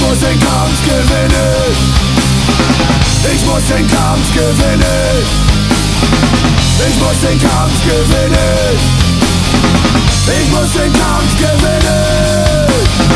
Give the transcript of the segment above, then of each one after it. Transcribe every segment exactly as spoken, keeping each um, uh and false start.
muss den Kampf gewinnen. Ich muss den Kampf gewinnen. Ich muss den Kampf gewinnen. Ich muss den Kampf gewinnen.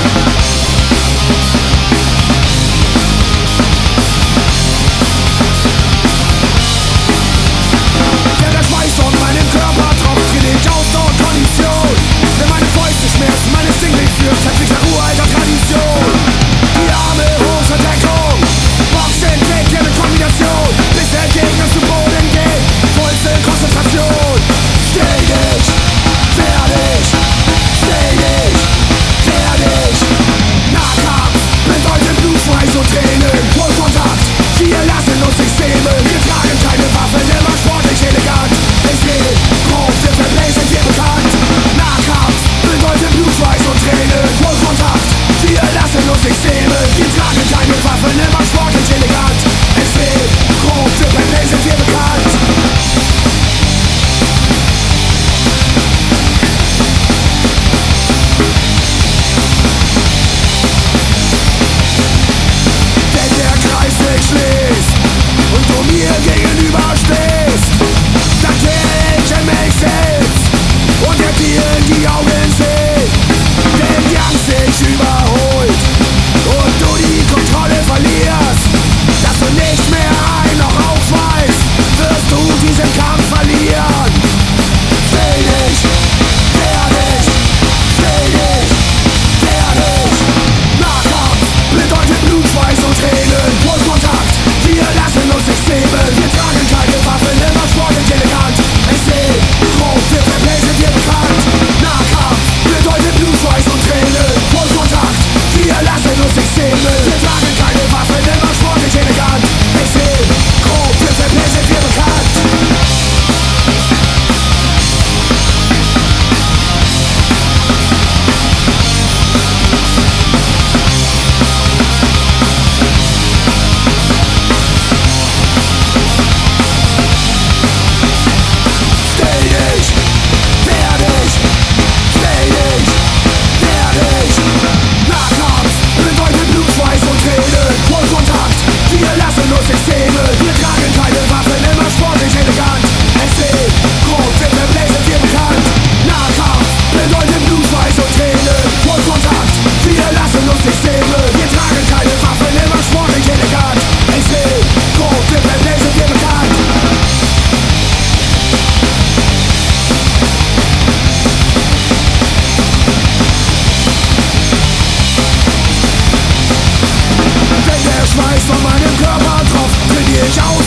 Ja, der Schweiß von meinem Körper tropft, gelegt auf dort Kondition. Wenn meine Fäuste schmerzen, mein Instinkt nicht führt, setzt sich nach uralter Tradition. Die Arme hoch zur Deckung, Boxen, Take mit Kombination, bis der Gegner zu Boden geht, vollste Konzentration. Steh dich, wehr dich, steh dich, wehr dich. Nahkampf bedeutet Blutschweiß und Tränen, Vollkontakt, wir lassen uns nicht zähmen. Wir tragen keine Waffen, immer sportlich elegant. Es geht grob, für Fairplay sind wir bekannt. Nahkampf bedeutet Blutschweiß und Tränen, Vollkontakt, wir lassen uns nicht zähmen. Wir tragen keine Waffen, immer sportlich elegant. Es geht grob, für Fairplay sind wir bekannt. Wenn der Kreis sich schließt und du mir gegenüber stehst, dann kehre ich in mich selbst und der dir in die Augen seh. Denn die Angst dich überholt und du die Kontrolle verlierst, dass du nicht mehr ein noch aufweist, wirst du diesen Kampf verlieren. Steh dich, wehr dich, steh dich, wehr dich. Nahkampf bedeutet Blutschweiß und Tränen, Vollkontakt, wir lassen uns nicht zähmen. Wir tragen keine Waffen, immer sportlich elegant. Es geht grob, für Fairplay sind wir bekannt. Nahkampf bedeutet Blutschweiß und Tränen, Vollkontakt, wir lassen uns nicht zähmen. Wir tragen keine Waffen, immer sportlich elegant. Es geht grob, für Fairplay sind wir bekannt. Steh dich, wehr dich, steh dich, wehr dich. Nahkampf bedeutet Blutschweiß und Tränen, Vollkontakt, wir lassen uns nicht zähmen. Wir tragen keine Waffen, immer sportlich elegant. Es geht grob, für Fairplay sind wir bekannt. Nahkampf bedeutet Blutschweiß und Tränen, Vollkontakt, wir lassen uns nicht zähmen. Wir tragen keine Waffen, immer sportlich elegant. Es geht grob, für Fairplay sind wir bekannt. Wenn der Schweiß von meinem Körper tropft, trainiere ich auf